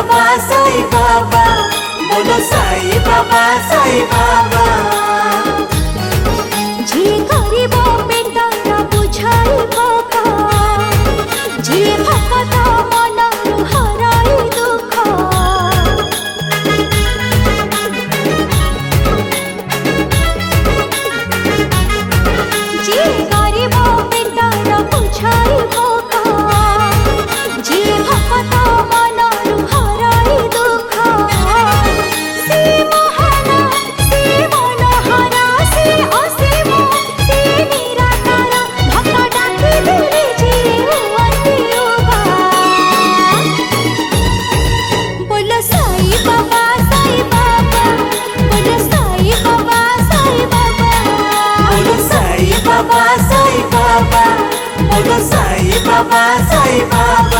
बाबा साई बाबा, बोलो साई बाबा साई बाबा। जे गरीब पेटार बुझाइब जे भक्त मनरु हराई दुख, जे गरीब पेटार बुझाइब जे भक्त मनरु हराई दुख, से महान से मनोहरा से असीम से निराकार भक्त डाकी देले जीवती उबा। बोलो साई बाबा साई बाबा, बोलो साई बाबा साई बाबा, बोलो साई बाबा साई बाबा, बोलो साई बाबा साई बाबा।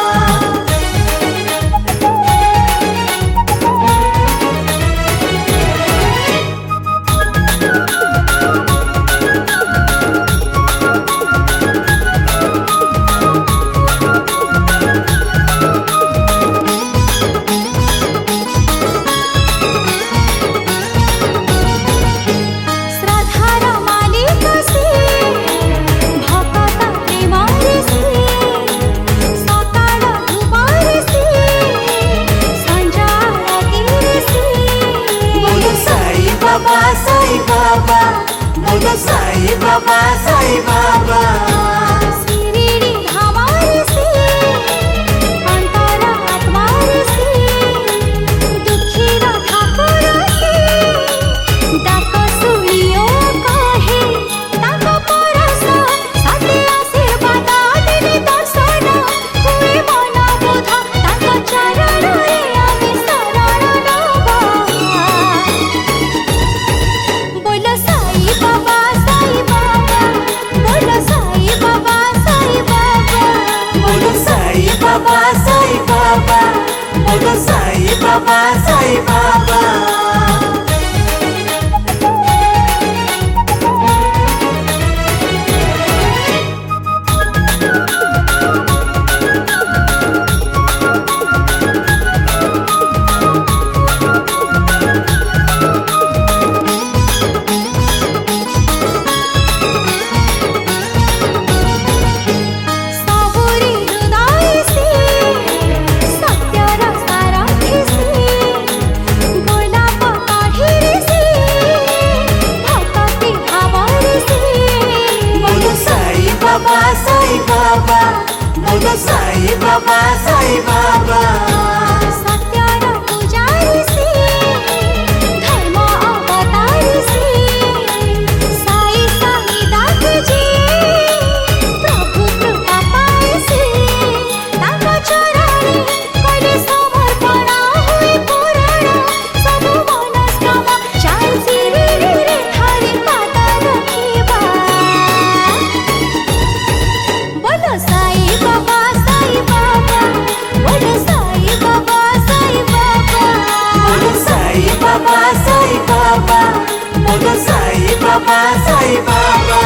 श्रद्धार मालिक से भक्त प्रेमर से, सकाळ धुबर से संजा आरतीर से। बोलो साई बाबा साई बाबा, बोलो साई बाबा साई बाबा। शिरडी धामर से अंतर आत्मार से, दुखीर ठाकुर से डाक सुनियो कहे ताक परस सते आशीर्वाद देले दर्शन हुए मन बोध ताक चरण रे आमे शरण नब। बोलो साई बाबा साई बाबा, बोलो साई बाबा साई बाबा, बोलो साई बाबा साई बाबा, बोलो साई बाबा साई बाबा। सबुरी हृदय से सत्यर सारथी से, गोलाप काढ़ीर से भक्ति भावर से। बोलो साई बाबा साई बाबा, बोलो साई बाबा साई बाबा। सत्यर पुजारी से धर्म अवतार से, साई साई दास जी प्रभु कृपा पाए से, ताक चरणे कले समर्पण हुए पूरण सबु मनस्कामना चाहे शिरडी रे थारी पाद रखिबा। बोलो साई बाबा साई बाबा, बोलो साई बाबा साई बाबा, बोलो साई बाबा साई बाबा, बोलो साई बाबा साई बाबा।